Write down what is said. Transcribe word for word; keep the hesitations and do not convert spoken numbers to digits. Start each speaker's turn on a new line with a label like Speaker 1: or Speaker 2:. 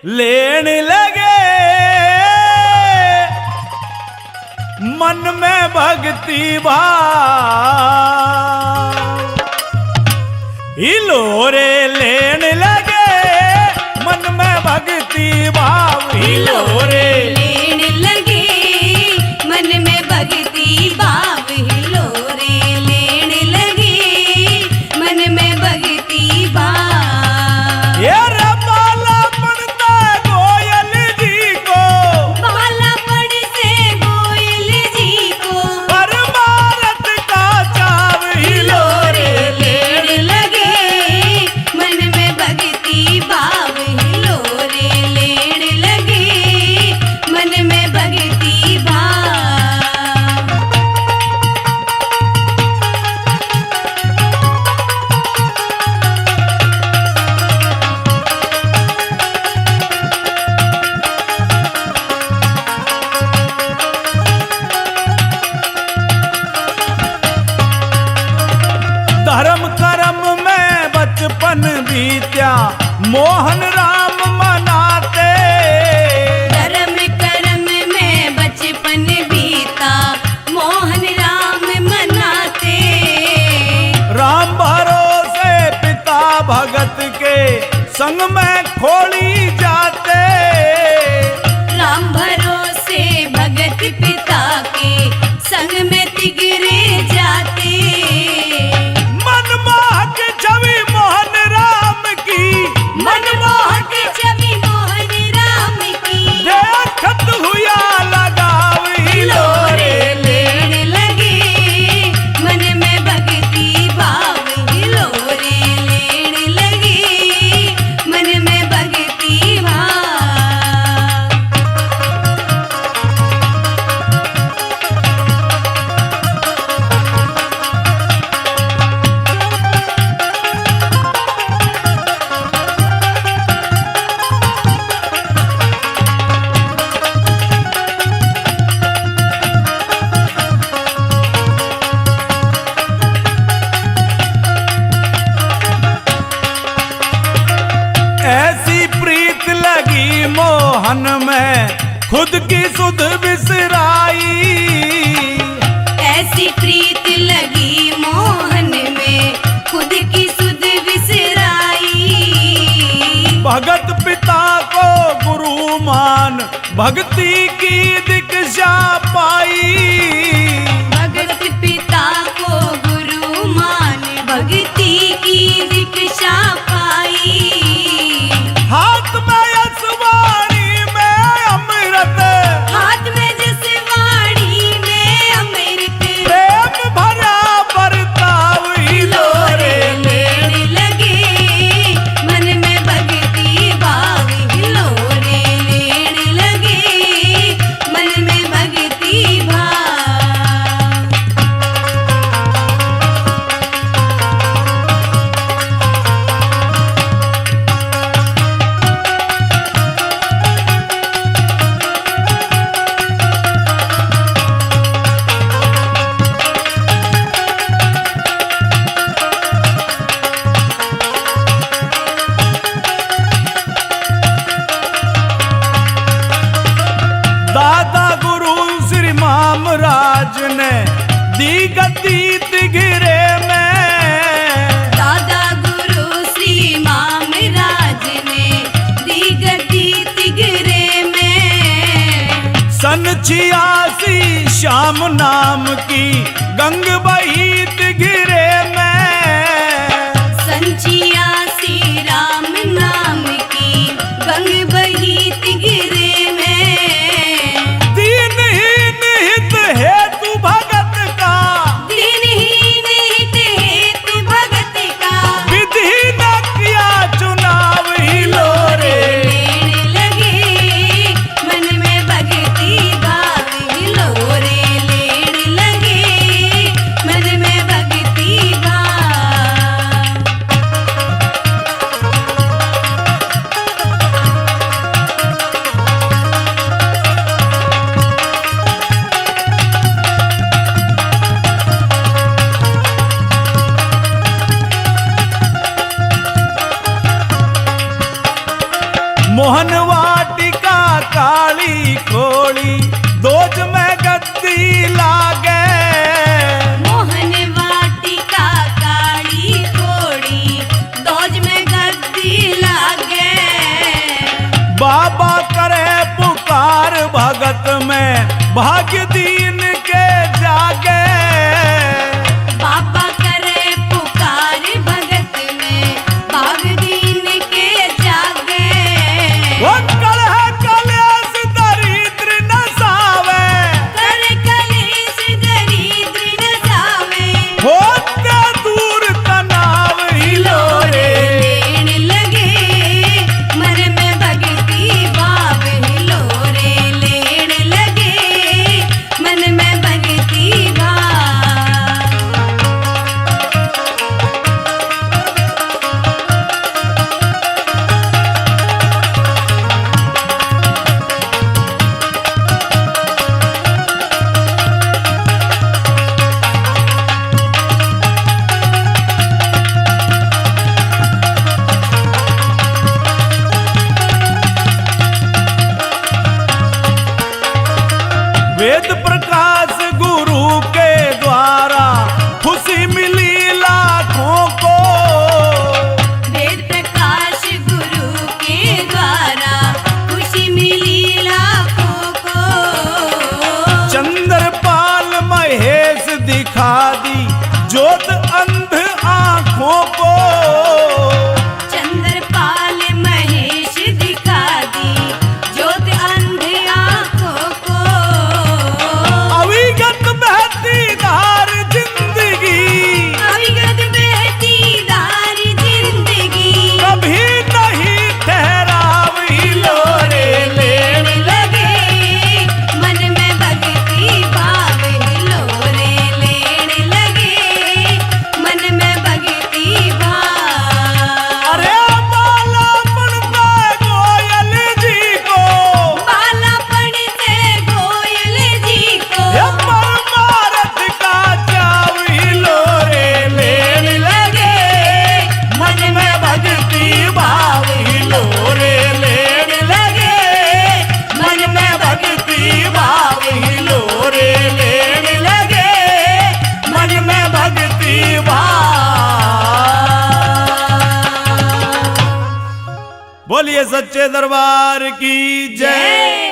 Speaker 1: लेन लगे मन में भक्ति भाव, हिलोरे लेन लगे मन में भक्ति भाव, हिलोरे
Speaker 2: लेन लगे मन में भक्ति भाव, हिलोरे लेन लगे मन में भक्ति भाव।
Speaker 1: ये रबाला पड़ता गोयल जी को,
Speaker 2: बाला पड़ से गोयल जी को,
Speaker 1: परमारथ का चाव, हिलोरे
Speaker 2: लेन लगे मन में भक्ति भाव, हिलोरे लेन लगे मन में भक्ति भाव।
Speaker 1: धर्म कर्म में बचपन बीत्या मोहन राम मनाते,
Speaker 2: धर्म कर्म में बचपन बीता मोहन राम मनाते,
Speaker 1: राम भरोसे पिता भगत के संग में खोली जाते,
Speaker 2: राम भरोसे भगत पिता के संग में तिगरे जाते,
Speaker 1: मनमोहक छवि मोहन राम की,
Speaker 2: मनमोहक छवि मोहन राम की,
Speaker 1: देखत हुआ लगाव, हिलोरे
Speaker 2: लेन लगे मन में भक्ति भाव, हिलोरे लेन लगे मन में भक्ति भाव।
Speaker 1: ऐसी प्रीत लगी मोहन में खुद की सुध बिसराई,
Speaker 2: ऐसी प्रीत लगी मोहन में खुद की सुध बिसराई,
Speaker 1: भगत पिता को गुरु मान भक्ति की दीक्षा पाई,
Speaker 2: भगत पिता को गुरु मान भक्ति की दीक्षा पाई,
Speaker 1: हाथ में यशवाणी में अमृत,
Speaker 2: हाथ में जिस वाणी में अमृत,
Speaker 1: प्रेम भरा बरताव, हिलोरे
Speaker 2: लेन लगे मन में भक्ति भाव, हिलोरे लेन लगे मन में भक्ति भाव।
Speaker 1: दादा गुरु श्री मामराज ने दी गति तिघरे में,
Speaker 2: दादा गुरु श्री मामराज ने दी गति तिगरे में,
Speaker 1: सन छियासी श्याम नाम की गंग बही तिघरे में,
Speaker 2: संचियासी राम नाम की गंग बही तिगरे में,
Speaker 1: दीन ही निहित हेतु भगत का,
Speaker 2: दिनहीन हित हेतु भगत का,
Speaker 1: विधि न किया चुनाव, हिलोरे
Speaker 2: लेन लगे मन में भक्ति भाव, हिलोरे लेन लगे मन में भक्ति
Speaker 1: मोहन वाटिका काली खोड़ी दोज में गद्दी लागे
Speaker 2: मोहन वाटिका काली कोड़ी दोज में गद्दी लागे
Speaker 1: बाबा करे पुकार भगत में भाग्य दीन के जागे
Speaker 2: बाबा करे पुकार भगत में भाग दीन के जागे
Speaker 1: वो कलह कलेश दरिद्र न सावे
Speaker 2: कर कलेश दरिद्र न सावे
Speaker 1: होते दूर तनाव हिलोरे
Speaker 2: लेन लगे मन में भक्ति भाव हिलोरे लेन लगे मन में भक्ति भाव
Speaker 1: वेद प्रकाश गुरु के द्वारा खुशी मिली लाखों को
Speaker 2: वेद प्रकाश गुरु के द्वारा खुशी मिली लाखों को
Speaker 1: चंद्रपाल महेश दिखा दी ज्योत अंध आंखों को
Speaker 2: चंद्रपाल महेश दिखा दी ज्योत अंधे आंखों को
Speaker 1: अविगत बहती धार जिंदगी
Speaker 2: अविगत बहती धार जिंदगी
Speaker 1: कभी नहीं ठहराव हिलोरे
Speaker 2: लेन लगे मन में भक्ति भाव हिलोरे लेन लगे मन में भक्ति भाव
Speaker 1: अरे बाला बनता गोयल जी को
Speaker 2: बालापन से गोयल जी को
Speaker 1: ये परमारथ का चाव हिलोरे लेन लगे मन में भक्ति भाव हिलोरे लेन लगे मन में भक्ति भाव हिलोरे लेन लगे मन में भक्ति भाव। बोलिए सच्चे दरबार की जय।